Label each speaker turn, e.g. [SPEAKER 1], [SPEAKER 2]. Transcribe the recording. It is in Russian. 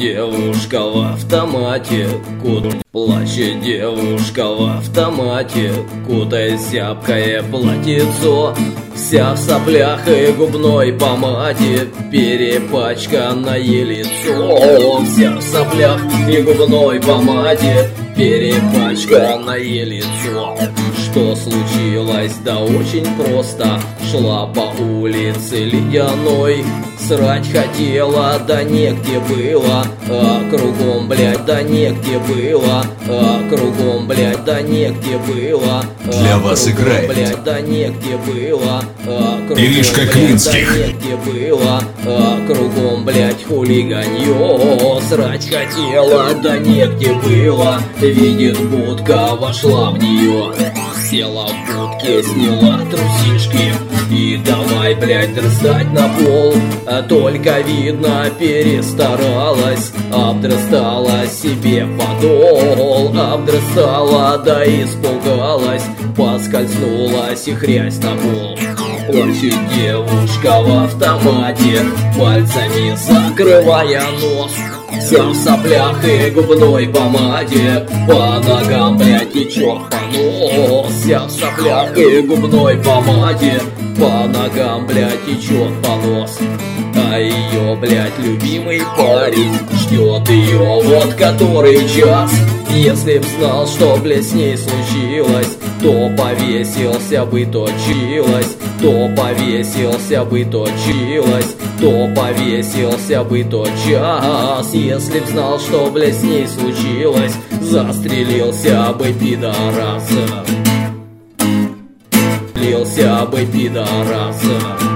[SPEAKER 1] девушка в автомате, плачет девушка в автомате, кутаясь в зябкое платьицо, вся в соплях и губной помаде, перепачканное лицо. Вся в соплях и губной помаде, перепачканное лицо. Что случилось? Да очень просто. Шла по улице ледяной, срать хотела, да негде было, а кругом, блядь, да негде было, а кругом, блядь, да негде было.
[SPEAKER 2] Для вас играет,
[SPEAKER 1] блядь, да негде было, а кругом,
[SPEAKER 2] Иришка Клинских.
[SPEAKER 1] да негде было, а кругом, блядь, хулиганье. Срать хотела, да негде было, видит будка, вошла в нее. Села в будке, сняла трусишки и давай, блядь, дрыстать на пол. А только видно, перестаралась, обдрыстала себе подол, обдрыстала, да испугалась, поскользнулась и хрясь на пол. Плачет девушка в автомате, пальцами закрывая нос, вся в соплях и губной помаде, по ногам, блядь, течет понос. Вся в соплях и губной помаде, по ногам, блядь, течет понос. А ее, блядь, любимый парень ждет ее вот который час. Если б знал, что, блядь, с ней случилось, то повесился бы, точилась, то повесился бы, точилась, то повесился бы тот час. Если б знал, что, блядь, с ней случилось, застрелился бы пидорас. Застрелился бы пидорас.